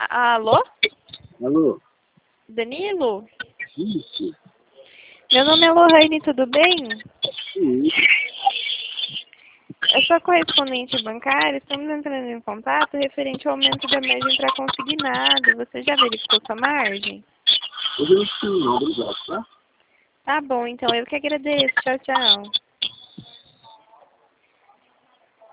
Alô? Alô? Danilo? Isso. Meu nome é Lohane, tudo bem? Sim. Eu sou correspondente bancária, estamos entrando em contato referente ao aumento da margem para consignado. Você já verificou sua margem? Eu não, obrigado, tá? Tá bom, então eu que agradeço. Tchau, tchau.